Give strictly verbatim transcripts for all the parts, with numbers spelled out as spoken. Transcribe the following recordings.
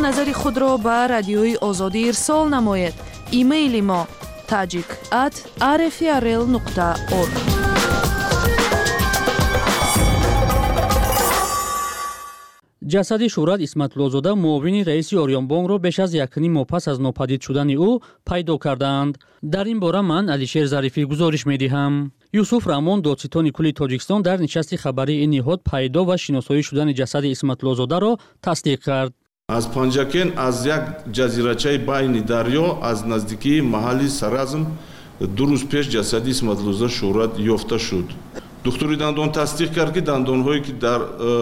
назари худро ба радиои озодӣ ирсол намоед. имейли мо tajik at r f r l nuqta org. ҷасади Шӯҳрат Исматлозода муовини раиси Орёнбонкро беш аз якним моҳ пас аз нопадид шудани ӯ пайдо карданд. дар ин бора ман Алишер Зарифӣ гузориш медиҳам. Юсуф Раҳмон, додситони кулли Тоҷикистон, дар нишасти хабарии ин ниҳод пайдо ва шиносоӣ шудани ҷасади Исматлозодаро тасдиқ кард. аз панҷакен аз як ҷазирачаи байни дарё аз наздикии маҳалли Саразм ду рӯз пеш ҷасади Исматлозода Шӯҳрат ёфта шуд. духтури дандон тасдиқ кард ки дандонҳое ки дар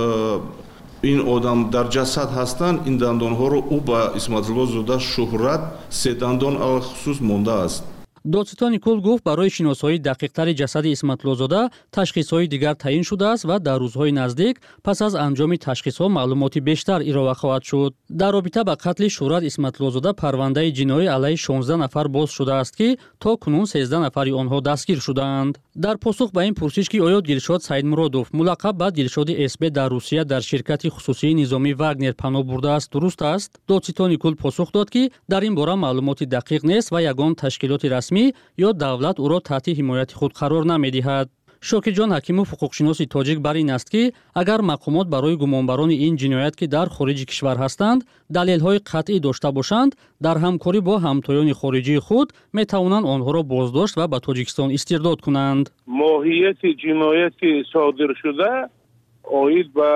ин одам дар ҷасад ҳастанд, ин дандонҳоро ӯ ба Исматлозода Шӯҳрат се дандон алахусус мондааст. додситони кул гуфт барои шиносоии дақиқтари ҷасади Исматлозода ташхисҳои дигар таъин шудааст ва дар рӯзҳои наздик пас аз анҷоми ташхисҳо маълумоти бештар ирова хоҳад шуд. дар робита ба қатли Шӯҳрат Исматлозода парвандаи ҷиноӣ алайҳи шонздаҳ нафар боз шудааст ки то кунун сенздаҳ нафари онҳо дастгир шуданд. дар посух ба ин пурсиш ки оё Дилшод Саидмуродов мулаққаб ба Дилшоди СБ дар Русия дар ширкати хусусии низомии Вагнер паноҳ бурдааст, дуруст аст? додситони кул посух дод ки дар ин бора маълумоти дақиқ нест ва ягон ташкилоти расмӣ ё давлат ӯро таҳти ҳимояти худ қарор намедиҳад. Шокирҷон Ҳакимов, ҳуқуқшиноси тоҷик, бар ин аст ки агар мақомот барои гумонбарони ин ҷиноят ки дар хориҷи кишвар ҳастанд далелҳои қатъӣ дошта бошанд, дар ҳамкорӣ бо ҳамтоёни хориҷии худ метавонанд онҳоро боздошт ва ба Тоҷикистон истирдод кунанд. моҳияти ҷинояти содиршуда оид ба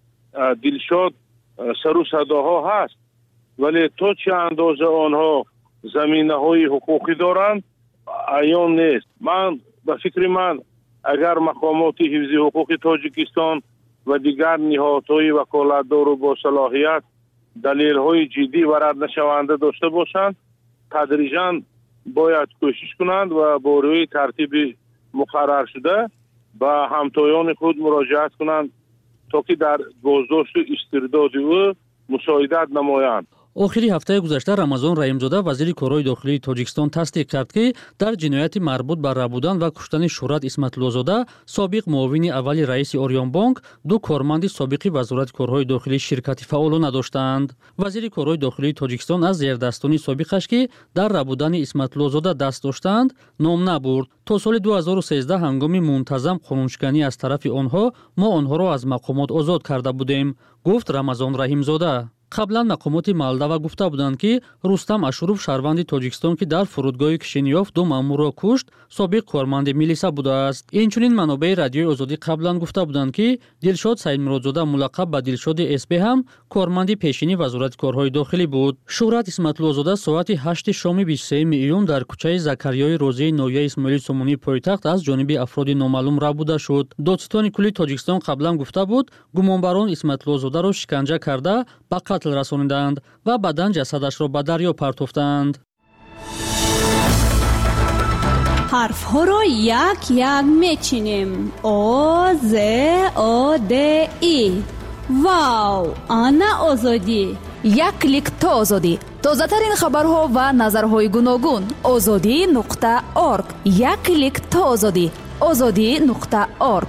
Дилшод сару садоҳо ҳаст, вале то чӣ андоза онҳо заминаҳои ҳуқуқӣ доранд аён нест. ман ба фикри ман агар мақомоти ҳифзи ҳуқуқи Тоҷикистон ва дигар ниҳодҳои ваколатдору бо салоҳият далелҳои ҷиддӣ ва раднашаванда дошта бошанд, тадриҷан бояд кӯшиш кунанд ва бо рӯи тартиби муқарраршуда ба ҳамтоёни худ муроҷиат кунанд, то ки дар боздошту истирдоди ӯ мусоидат намоянд. охири ҳафтаи гузашта Рамазон Раимзода, вазири корҳои дохилии Тоҷикистон, тасдиқ кард ки дар ҷинояти марбут ба рабудан ва куштани Шӯҳрат Исматлозода собиқ муовини аввали раиси Орёнбонк ду корманди собиқи вазорати корҳои дохилии ширкати фаъолона доштаанд. вазири корҳои дохилии Тоҷикистон аз зердастони собиқаш ки дар рабудани Исматлозода даст доштаанд ном набурд. то соли ду ҳазору сенздаҳ ҳангоми мунтазам қонуншиканӣ аз тарафи онҳо мо онҳоро аз мақомот озод карда будем, гуфт Рамазон Раҳимзода. қаблан мақомоти Молдова гуфта буданд ки Рустам Ашуров, шаҳрванди Тоҷикистон ки дар фурудгоҳи Кишинёв ду маъмурро кушт, собиқ корманди милиса будааст. инчунин манобаи радиои Озодӣ қаблан гуфта буданд ки Дилшод Саидмуродзода, мулаққаб ба Дилшоди СБ ҳам корманди пешини вазорати корҳои дохилӣ буд. Шӯҳрат Исматлозода соати ҳашти шоми бисту сеюми июн дар кӯчаи Закарёи Розии ноҳияи Исмоили Сомонии пойтахт аз ҷониби афроди номаълум рабуда шуд. додситони кулли Тоҷикистон қаблан гуфта буд, гумонбарон Исматлозодаро шиканҷа карда ба қатл расонидаанд ва баъдан ҷасадашро ба дарё партофтанд. ҳарфҳоро як як мечинем. О, З, О, Д, И. Вау, ана озодӣ. як клик то озодӣ. тозатарин хабарҳо ва назарҳои гуногун. озодӣ нуқта орг. як клик то озодӣ. озодӣ нуқта орг.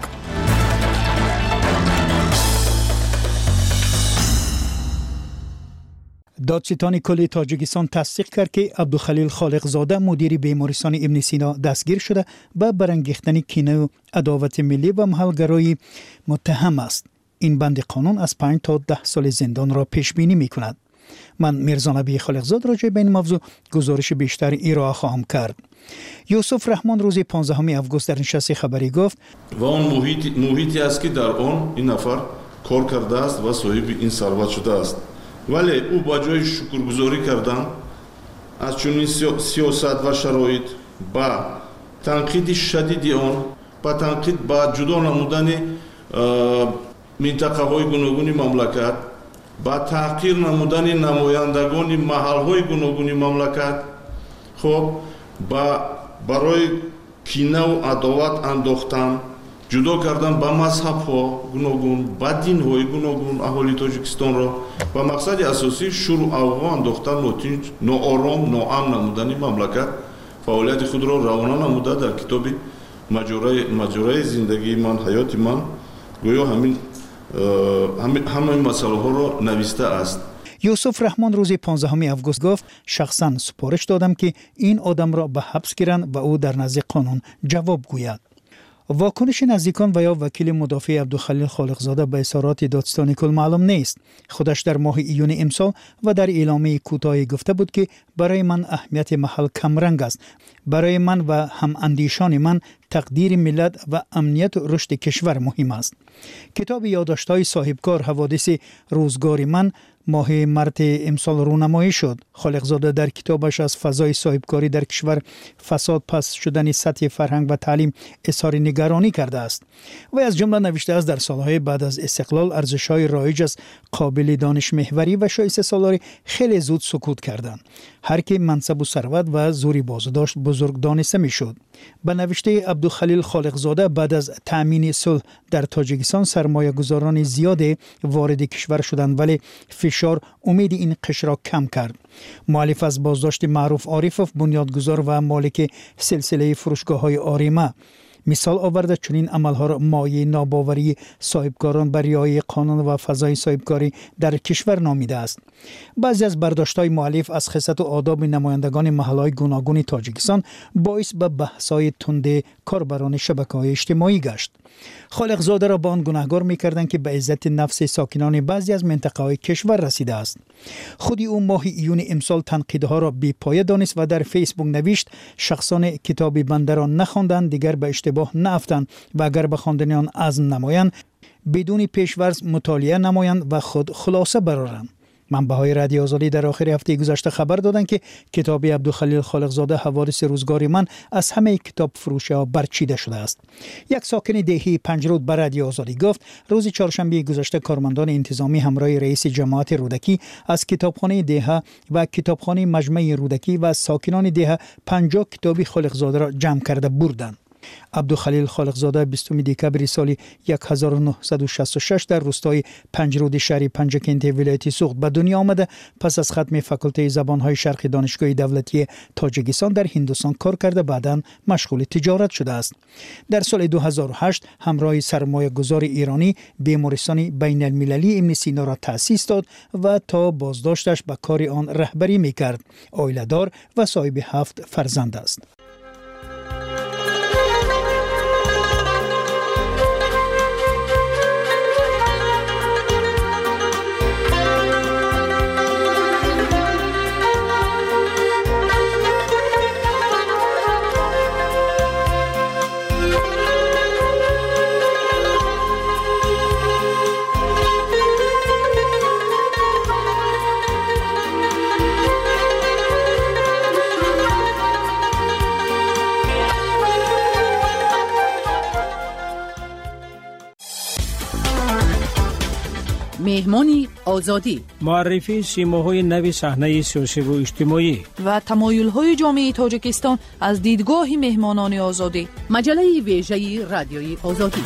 додситони кулли Тоҷикистон тасдиқ кард ки Абдухалил Холиқзода, мудири бемористони Ибн Сино, дастгир шуда ба барангехтани кинаю адовати миллӣ ва маҳалгароӣ муттаҳам аст. ин банди қонун аз панҷ то даҳ соли зиндонро пешбинӣ мекунад. ман Мирзонабии Холиқзод роҷеи ба ин мавзӯъ гузориши бештари ироа хоҳам кард. Юсуф Раҳмон рӯзи понздаҳуми август дар нишасти хабарӣ гуфт: ва он муҳите аст ки дар он ин нафар кор кардааст ва соҳиби ин сарват шудааст. вале ӯ ба ҷои шукргузорӣ кардан аз чунин сиёсат ва шароит ба танқиди шадиди он, ба танқид ба ҷудо намудани минтақаҳои гуногуни мамлакат, ба таҳқир намудани намояндагони маҳалҳои гуногуни мамлакат, хоб ба барои кинаву адоват андохтан, ҷудо кардан ба мазҳабҳо гуногун, ба динҳои гуногун аҳоли Тоҷикистонро ба мақсади асосӣ шуру авғо андохтан, нотинҷ, ноором, ноамн намудани мамлакат фаъолияти худро равона намуда дар китоби маҷораи зиндагии ман, ҳаёти ман гӯё ҳамин ҳамаи масъалаҳоро нависта аст. یوسف رحمان روز پانزدهم اوگوست گفت شخصا سپارش دادم که این آدم را به حبس گیرند و او در نزد قانون جواب گوید. واکنش نزدیکان و یا وکیل مدافع عبدالخلیل خالقزاده به اظهارات دادستان کل معلوم نیست. خودش در ماه ایون امسال و در اعلامیه کوتاهی گفته بود که برای من اهمیت محل کمرنگ است. برای من و هم اندیشان من تقدیر ملت و امنیت و رشد کشور مهم است. کتاب یادداشت‌های صاحبکار حوادث روزگار من ماه مارس امسال رونمایی شد. خالقزاده در کتابش از فضای صاحبکاری در کشور، فساد، پس شدن سطح فرهنگ و تعلیم اظهار نگرانی کرده است. و از جمله نوشته است در سالهای بعد از استقلال ارزش‌های رایج از قابل دانش محوری و شایسته سالاری خیلی زود سقوط کردند. هر کی منصب و ثروت و زوری باز داشت بزرگ دانسته میشد. به نوشته عبدالخلیل خالقزاده بعد از تأمین صلح در تاجیکستان سرمایه گذاران زیاد وارد کشور شدند، ولی فشار امید این قشر را کم کرد. مؤلف از بازداشت معروف عارفوف بنیادگذار و مالک سلسله فروشگاه‌های آریما مثال آورده چنین عملها را مایه ناباوری صاحبکاران بر رعایت قانون و فضای صاحبکاری در کشور نامیده است. بعضی از برداشت‌های مؤلف از خصلت و آداب نمایندگان محل‌های گوناگون تاجیکستان باعث به بحث‌های تند کاربران شبکه‌های اجتماعی گشت. خالقزاده را با آن گناهکار می‌کردند که به عزت نفس ساکنان بعضی از منطقه‌های کشور رسیده است. خودی او ماه ایون امسال تنقیدها را بی‌پایه دانست و در فیسبوک نوشت شخصان کتاب بنده را نخواندند دیگر به اشتباه نافتند و اگر به خواندن آن عزم نمایند بدون پیش‌ورز مطالعه نمایند و خود خلاصه برآورند. منبع‌های رادیو آزادی در آخر هفته گذشته خبر دادند که کتاب عبدالخلیل خالقزاده حوادث روزگار من از همه کتاب فروش‌ها برچیده شده است. یک ساکن دهی پنجرود به رادیو آزادی گفت روز چهارشنبه گذشته کارمندان انتظامی همراه رئیس جماعت رودکی از کتابخانه دهه و کتابخانه مجمع رودکی و ساکنان دهه پنجاه کتاب خالقزاده را جمع کرده بردند. عبدالخلیل خالقزاده بیستم دکبر سال هزار و نهصد و شصت و شش در روستای پنجرود شهر پنجکنت ولایت سوخت به دنیا آمده. پس از ختم فاکولته زبانهای شرقی دانشگاه دولتی تاجیکستان در هندوستان کار کرده بعداً مشغول تجارت شده است. در سال دو هزار و هشت همراه سرمایه گذار ایرانی بیمارستان بین المللی ابن سینا را تأسیس داد و تا بازداشتش به کار آن رهبری میکرد. عائله‌دار و صاحب هفت فرزند است. مهمانی آزادی، معرفی سیماهای نوی صحنه سیاسی و اجتماعی و تمایل‌های جامعه تاجیکستان از دیدگاه مهمانان آزادی. مجله ویژه رادیوی آزادی.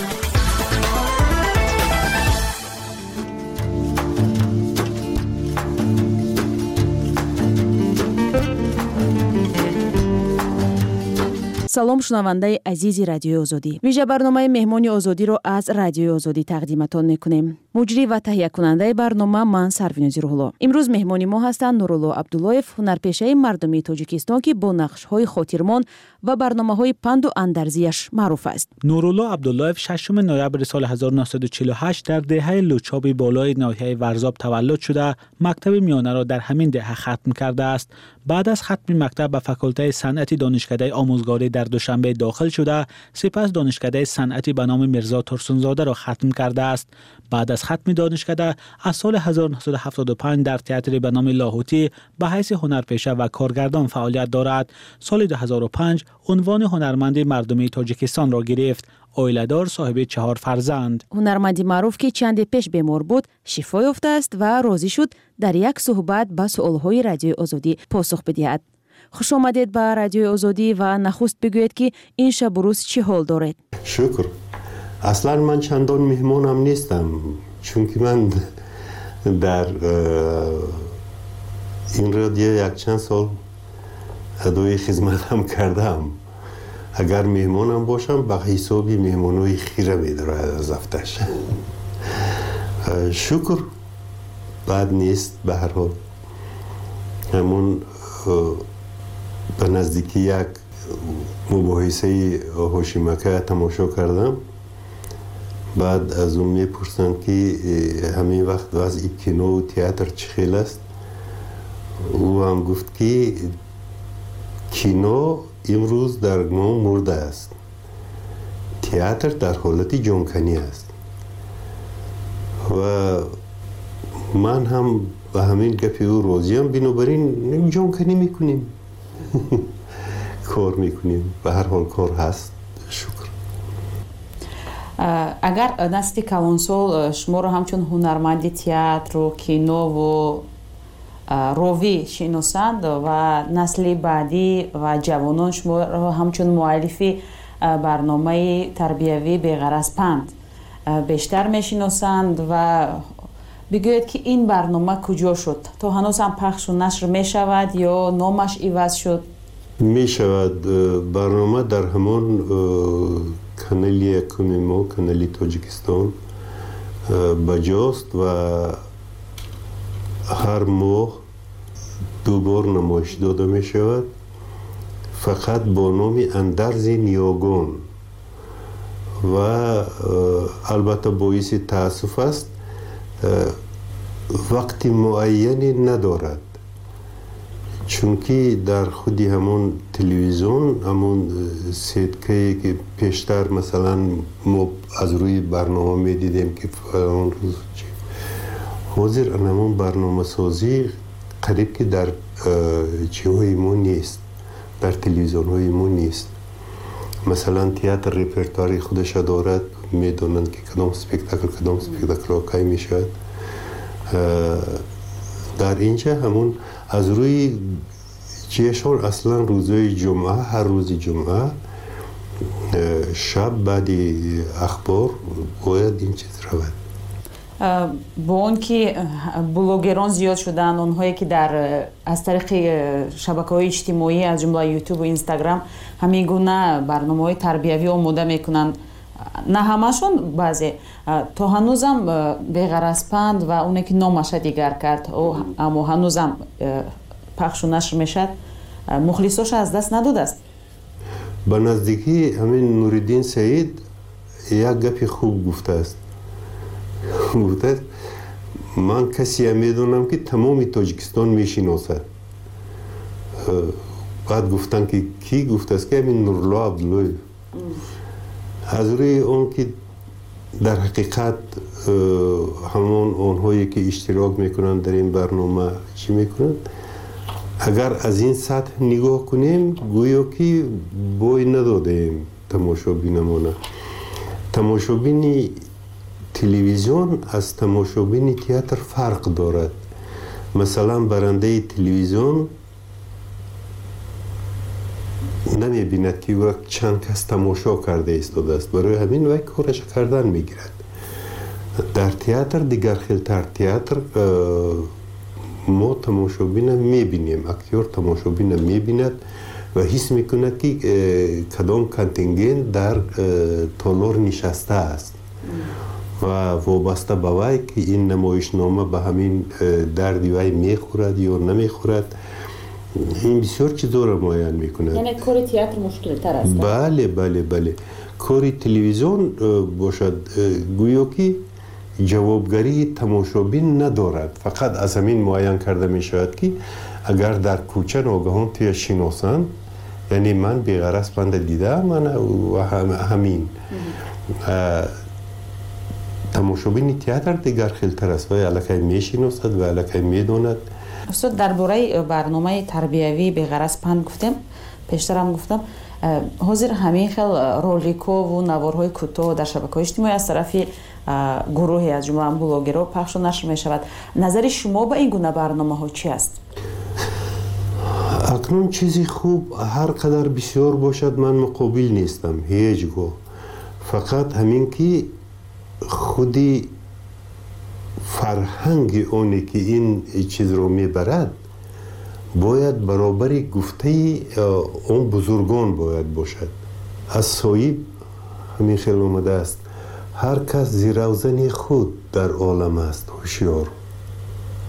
салом шунавандаи азизи радиои озодӣ. вижа барномаи меҳмони озодиро аз радиои озодӣ тақдиматон мекунем. муҷрӣ ва таҳиякунандаи барнома ман Сарвинози Рӯҳулло. имрӯз меҳмони мо ҳастанд Нурулло Абдуллоев, ҳунарпешаи мардумии Тоҷикистон ки бо нақшҳои хотирмон ва барномаҳои панду андазияш маъруф аст. Нурулло Абдуллоев шашум ноябри соли ҳазору наҳсаду чилу ҳашт дар деҳаи Лучоби болои ноҳияи Варзоб таваллуд шуда, мактаби миёнаро дар ҳамин деҳа хатм кардааст. баъд аз хатми мактаб ба факултаи санъати донишкадаи омӯзгорӣ дар Душанбе дохил шуда, сипас донишкадаи санъати ба номи Мирзо Турсунзодаро хатм кардааст. баъд аз хатми донишкада аз соли ҳазору наҳсаду ҳафтоду панҷ дар театри ба номи Лоҳутӣ ба ҳайси ҳунарпеша ва коргардон фаъолият дорад. соли ду ҳазору панҷ унвони ҳунарманди мардумии Тоҷикистонро гирифт. оиладор, соҳиби чаҳор фарзанд. ҳунарманди маъруф ки чанде пеш бемор буд, шифо ёфтааст ва розӣ шуд дар як суҳбат ба суолҳои радиои озодӣ посух бидиҳад. хуш омадед ба радиои озодӣ ва нахуст бигӯед ки ин шабу рӯз чӣ ҳол доред? шукр. аслан ман чандон меҳмонам нестам, чунки ман дар ин радио якчанд сол адои хизматам кардам. агар меҳмонам бошам ба ҳисоби меҳмонои хира медорад аз афташ. шукр. بد نیست. به هر حال همون به نزدیکی یک مباحثه هاشیمکه تماشا کردم. بعد از اون میپرسن که همین وقت وضع کینو و تئاتر چه خیلی است. او هم گفت که کینو امروز در ما مرده است، تئاتر در حالت جانکنی است. و من هم به همین گپی او راضیم، بنابراین جانکنی میکنیم کار میکنیم. به هر حال کار هست. شکر. اگر نسل کلانسال شما رو همچون هنرمند تئاتر و کینو و روی شناسند و نسل بعدی و جوانان شما رو همچون مؤلفی برنامه تربیوی بی‌غرض پند بیشتر میشناسند و بگوید که این برنامه کجا شد؟ تا هنوز هم پخش و نشر می شود یا نامش عوض شد؟ می شود. برنامه در همان کانال یکم ما، کانال تاجیکستان بجاست و هر ماه دو بار نمایش داده می شود، فقط با نام اندرز نیاگان. و البته باعث تاسف است وقت معینی ندارد، چون که در خودی همون تلویزیون همون سیدکه که پیشتر مثلا ما از روی برنامه می دیدیم که فلان روز چی حاضر همون برنامه سازی قریب که در چیهای ما نیست، در تلویزیون های ما نیست. مثلا تئاتر رپرتواری خودش دارد، میدونند که کدام سپکتاکل کدام سپکتاکل کی میشود. در اینجا همون از روی جشن اصلا روزهای جمعه، هر روز جمعه شب بعد اخبار باید این چیز رود. با اون که بلوگران زیاد شدن، اونهایی که در از طریق شبکه‌های اجتماعی از جمله یوتیوب و اینستاگرام همین گونه برنامه‌های تربیوی آماده میکنن، نه همشون، بعضی تا هنوزم بی‌غرض پند و اونی که نامش دیگر کرد اما هنوزم پخش و نشر میشد، مخلصاش از دست نداده است. به نزدیکی همین نوردین سعید یک گپی خوب گفته است. گفته من کسی میدونم که تمام تاجیکستان میشناسد. بعد گفتن که کی؟ گفته است که همین نورالله عبدالله. از روی اون که در حقیقت همون اونهایی که اشتراک میکنن در این برنامه چی میکنن، اگر از این سطح نگاه کنیم گویا که بوی ندادیم تماشابینمونه. تماشابینی تلویزیون از تماشابین تئاتر فرق دارد. مثلا برنده تلویزیون نمی بیند که وقت چند کس تماشا کرده ایستاده است، برای همین وقت کارش کردن میگیرد. در تئاتر دیگر خیلتر، تئاتر ما تماشابین میبینیم، اکتور تماشابین میبیند و حس میکند که کدام کانتینگنت در تالار نشسته است و وابسته به وی که این نمایشنامه به همین دردی وی میخورد یا نمیخورد. این بسیار چیزا را معین میکند. یعنی کار تئاتر مشکل تر است؟ بله بله بله. کار تلویزیون باشد گویا که جوابگری تماشابین ندارد، فقط از همین معین کرده می شود که اگر در کوچه ناگهان توی شناسند، یعنی من بی‌غرض پند دیدم من و هم همین تماشابین تئاتر دیگر خیلتر است و الکی می شناسد و الکی می داند. استاد درباره برنامه تربیوی بی‌غرض پند گفتم، پیشتر هم گفتم حاضر همین خیل رولیکو و نوارهای کوتاه در شبکه‌های اجتماعی از طرف گروهی از جمله بلاگرها پخش و نشر می شود. نظر شما به این گونه برنامه ها چی است؟ اکنون چیزی خوب هر قدر بسیار باشد من مقابل نیستم هیچگاه، فقط همین که خودی فرهنگ اونی که این چیز رو میبرد باید برابر گفته اون بزرگان باید باشد. از صاحب همین خیلی اومده است هر کس زیروزن خود در عالم است هوشیار.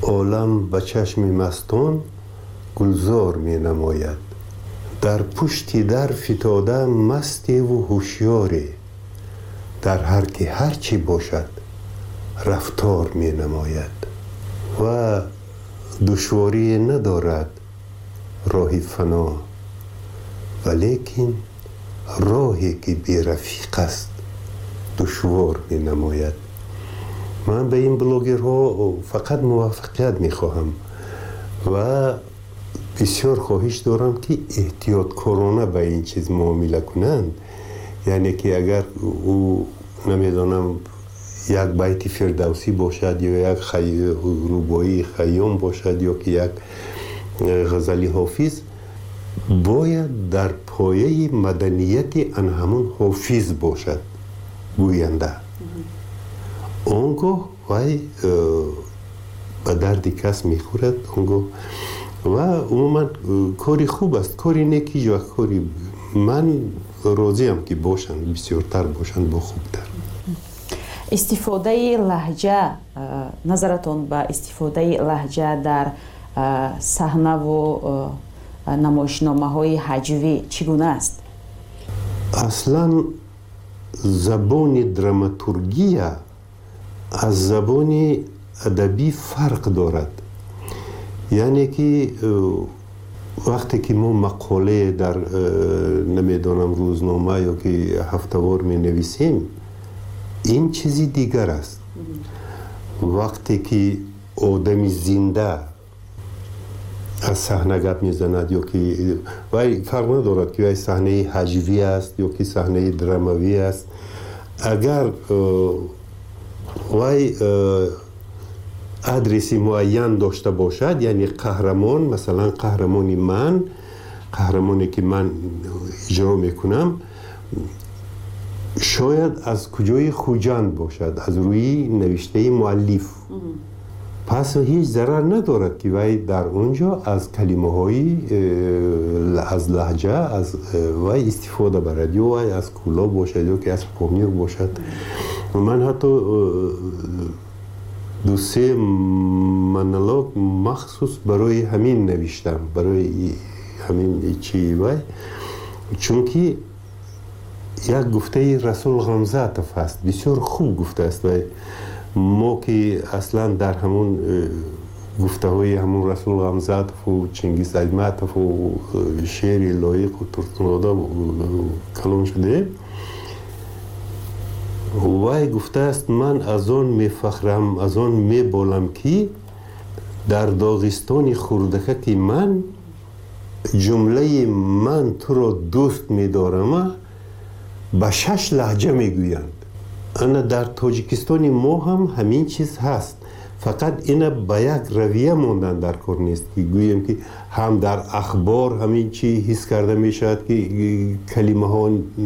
عالم به چشم مستان گلزار می نماید. در پشتی در فتاده مستی و هوشیاری، در هر که هرچی باشد رفتار می نماید. و دشواری ندارد راه فنا، ولیکن راهی که بی رفیق است دشوار می نماید. من به این بلوگرها فقط موفقیت می خواهم و بسیار خواهش دارم که احتیاط کارانه به این چیز معامله کنند. یعنی که اگر او نمیدانم یک بیت فردوسی باشد یا یک خی... روبایی خیام باشد یا که یک غزلی حافظ، باید در پایه مدنیت ان همون حافظ باشد گوینده. اونگاه وای به درد کس میخورد. اونگاه و عموما کاری خوب است، کاری نیکی یا کاری من راضیم که باشند، بسیارتر باشند با خوبتر. استفاده لهجه، نظرتون به استفاده لهجه در صحنه و نمایشنامه های هجوی چگونه است؟ اصلا زبان دراماتورگی از زبان ادبی فرق دارد. یعنی که وقتی که ما مقاله در نمیدانم روزنامه یا که هفتهوار می نویسیم، این چیزی دیگر است. وقتی که آدمی زنده از صحنه گپ میزند یا که وای فرق ندارد که وای صحنه هجوی است یا که صحنه دراموی است، اگر وای ادرسی معین داشته باشد، یعنی قهرمان، مثلا قهرمانی من، قهرمانی که من اجرا میکنم، شاید از کجای خوجند باشد، از روی نوشته مؤلف. پس هیچ ضرر ندارد که وای در اونجا از کلمه های از لهجه از وای استفاده برد، یا وای از کولا باشد یا که از پامیر باشد. من حتی دو سه منالوگ مخصوص برای همین نوشتم، برای همین چی وای، چون که یک گفته رسول غمزاتف هست، بسیار خوب گفته است. و ما که اصلا در همون گفته های همون رسول غمزاتف و چنگیز ایماتف و شعر لایق و ترتناده کلان شده، وای گفته است من از آن می فخرم، از آن می بالم که در داغستان خوردکه که من جمله من تو را دوست می دارم به شش لهجه می گویند. انا در تاجیکستان ما هم همین چیز هست، فقط اینا به یک رویه ماندن در کار نیست که گویم که هم در اخبار همین چی حس کرده می شود که کلمه ها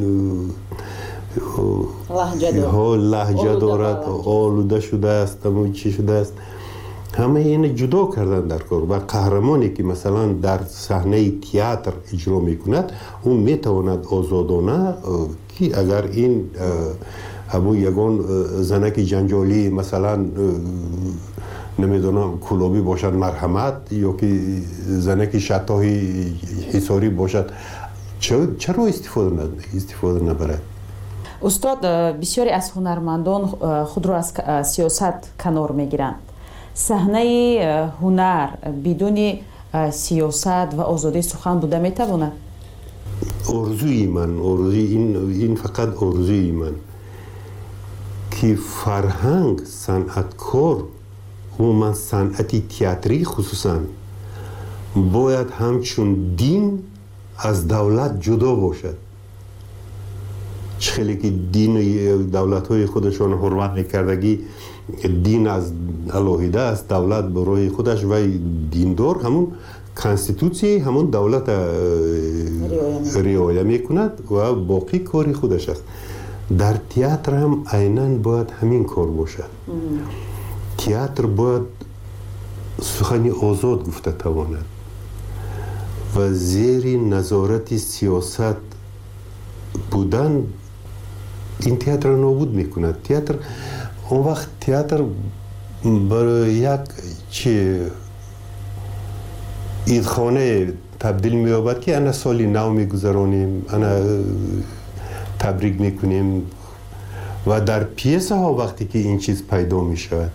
ها لهجه دارد، آلوده شده است، همون چی شده است، همه این جدا کردن در کار. و قهرمانی که مثلا در صحنه تئاتر اجرا میکند، اون میتواند آزادانه که اگر این همون یگان زنک جنجالی مثلا نمیدونم کلابی باشد مرحمت، یا که زنک شتاهی حساری باشد، چرا استفاده ند استفاده نبرد؟ استاد، بسیاری از هنرمندان خود را از سیاست کنار میگیرند. صحنه هنر بدون سیاست و آزادی سخن بوده میتواند؟ آرزوی من، آرزوی این این فقط آرزوی من که فرهنگ، صنعتکار و من صنعتی تئاتری خصوصا باید همچون دین از دولت جدا باشد. خیلی که دین دولت های خودشان حرمت میکردگی، دین از الهیده است، دولت برای خودش و دیندار همون کانستیتوسی همون دولت رعایت میکند و باقی کاری خودش است. در تئاتر هم عیناً باید همین کار باشد. تئاتر باید سخنی آزاد گفته تواند و زیر نظارت سیاست بودن این تئاتر نابود میکند. تئاتر اون وقت تئاتر برای یک چی ایدخانه تبدیل می‌یابد که انا سالی نو می‌گذرانیم، انا تبریک می‌کنیم و در پیسه ها وقتی که این چیز پیدا می‌شود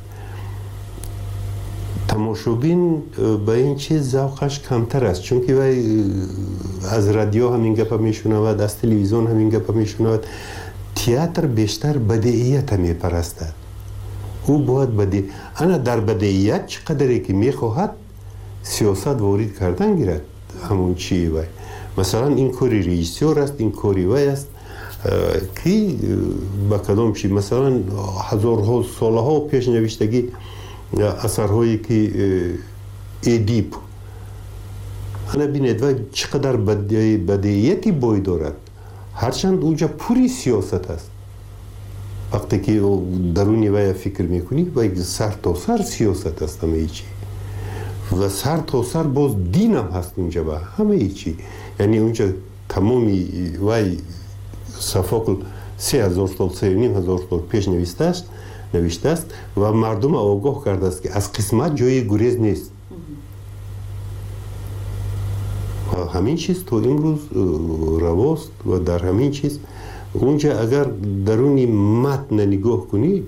تماشابین به این چیز ذوقش کمتر است، چون که وای از رادیو همین گپ میشنود، از تلویزیون همین گپ میشنود. تئاتر بیشتر بدیهیت میپرستد، او باید بدی انا در بدیهیت چقدری که میخواهد سیاست وارد کردن گیرد همون چی وای. مثلا این کاری رئیسور است، این کاری وای است که با کدام چی مثلا هزارها سالها پیش نوشتگی اثرهایی که ادیپ انا بینید و چقدر بدیهیتی بوی دارد، هرچند اونجا پوری سیاست است. وقتی که درونی وی فکر میکنی و سر تا سر سیاست است همه چی و سر تا سر باز دین هم هست اونجا با همه چی. یعنی اونجا تمامی وی صفاقل سه هزار سال سه نیم هزار سال پیش نوشته است نوشته است و مردم آگاه کرده است که از قسمت جای گریز نیست. و همین چیز تو امروز رواست و در همین چیز اونجا اگر درونی متن نگاه کنی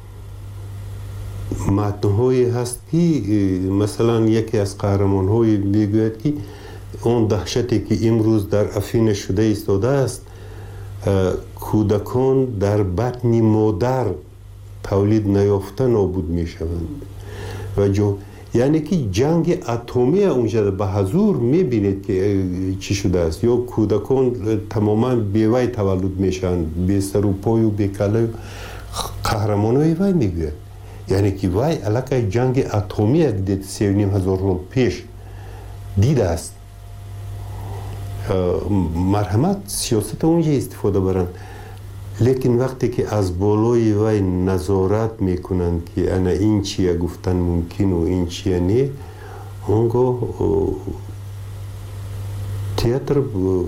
متن‌هایی هست که مثلا یکی از قهرمان‌های میگوید که اون دهشتی که امروز در افین شده ایستاده است کودکان در بطن مادر تولید نیافته نابود میشوند و جو یعنی که جنگ اتمی اونجا به حضور میبینید که چی شده است، یا کودکان تماما بیوی تولد میشن، بی سر و پای و بی کله. قهرمانای وی میگوید یعنی که وی علاقه جنگ اتمی یک دید سی و نیم هزار سال پیش دیده است. مرحمت سیاست اونجا استفاده برن، لیکن وقتی که از بالای وی نظارت میکنند که انا این چیه گفتن ممکن و این چیه نه، اونگاه تئاتر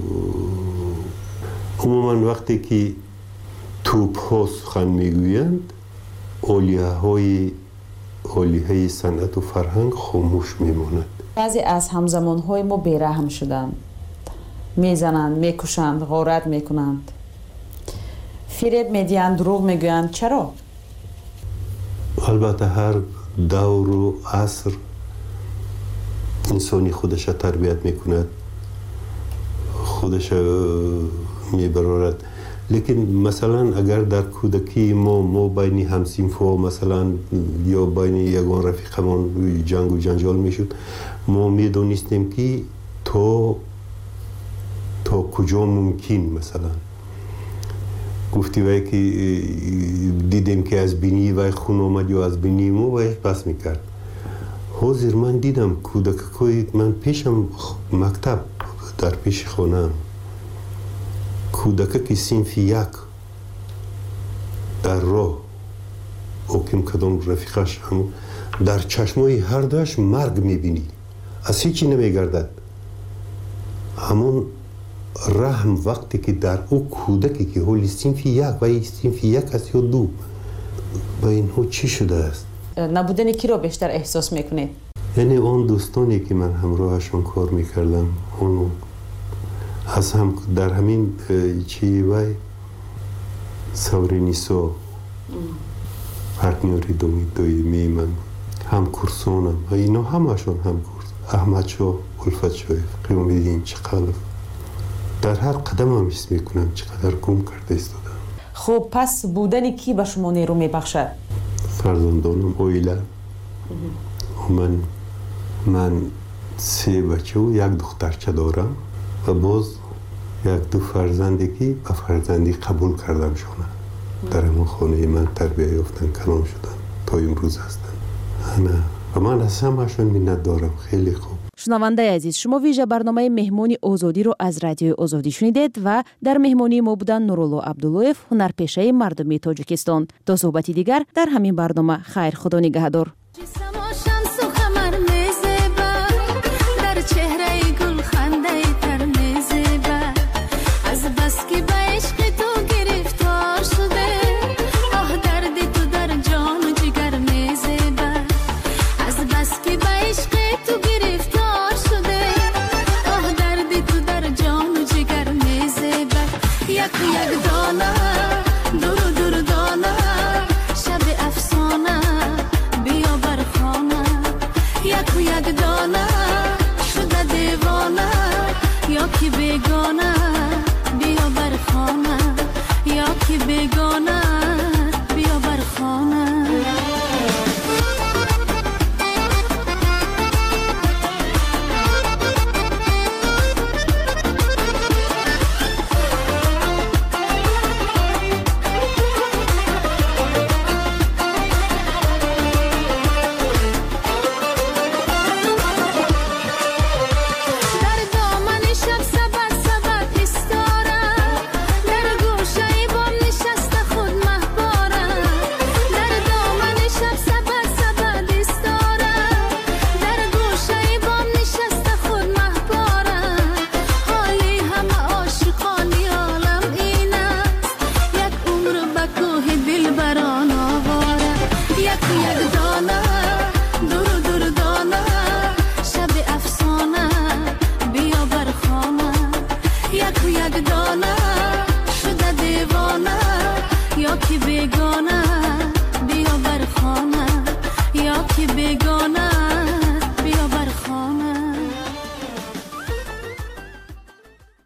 عموما وقتی که توپ ها سخن میگویند اولیه های اولیه های صنعت و فرهنگ خاموش میماند. بعضی از همزمان های ما بیرحم شدند، میزنند، میکشند، غارت میکنند، فریب میدیند، دروغ میگویند. چرا؟ البته هر دور و عصر انسانی خودش تربیت میکند، خودش میبرارد. لیکن مثلا اگر در کودکی ما ما بین همسینفا مثلا یا بین یگان رفیقمان جنگ و جنجال میشد، ما میدونستیم که تا تا کجا ممکن مثلا گفتی وای که دیدیم که از بینی وای خون آمد یا از بینی ما وای بس میکرد. حاضر من دیدم کودکای من پیشم مکتب در پیش خانم کودک که صنف یک در راه اوکیم کدام رفیقش هم در چشمای هر دوش مرگ میبینی، از هیچی نمیگردد. همون رحم وقتی که در او کودکی که حالی صنف یک و صنف یک است یا دو با اینها چی شده است؟ نبودن کی رو بیشتر احساس میکنید؟ یعنی اون دوستانی که من همراهشون کار میکردم اونو از هم در همین چی وای سورینیسو پارتنری دومی دویمی من هم کورسونم و اینا همشون هم کورس احمد شو الفت شویف قیام دیدین چقدر در هر قدم هم حس میکنم چقدر گم کرده ایستادم. خب پس بودن کی به شما نیرو میبخشد؟ فرزندانم اویلا من من سه بچه و یک دخترچه دارم و باز یک دو فرزندی که به فرزندی قبول کردم شونه در همون خانه من تربیه یافتن کلام شدن تا امروز هستن. انا و من از همشون منت دارم. خیلی خوب. شنونده عزیز، شما ویژه برنامه مهمانی آزادی رو از رادیو آزادی شنیدید و در مهمانی ما بودن نورالله عبداللویف، هنرپیشه مردمی تاجیکستان. تا صحبتی دیگر در همین برنامه. خیر، خدا نگهدار. آه دردی تو در جان و جگر میزه بیگانه بیا بر خانه یا که بیگانه بیا بر خانه بیگانه بیا بر خانه یا که بیگانه